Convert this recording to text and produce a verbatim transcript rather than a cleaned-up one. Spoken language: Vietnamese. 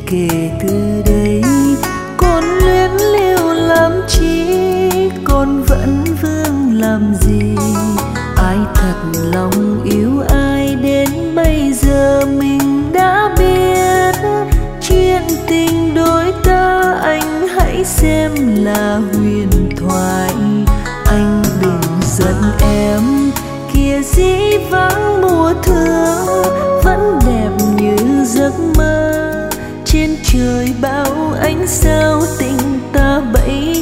kể từ đây con luyến lưu làm chi, con vẫn vương làm gì. Ai thật lòng yêu ai đến bây giờ mình đã biết. Chuyện tình đôi ta anh hãy xem là huyền thoại. Anh đừng giận em, kia dĩ vãng mùa thương vẫn đẹp như giấc mơ. Trên trời bao ánh sao tình ta bấy